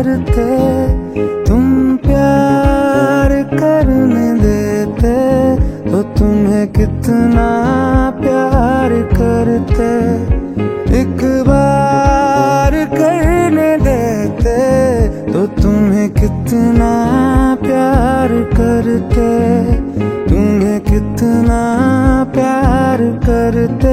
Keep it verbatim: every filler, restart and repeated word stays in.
करते, तुम प्यार करने देते तो तुम्हें कितना प्यार करते। एक बार करने देते तो तुम्हें कितना प्यार करते, तुम्हें कितना प्यार करते।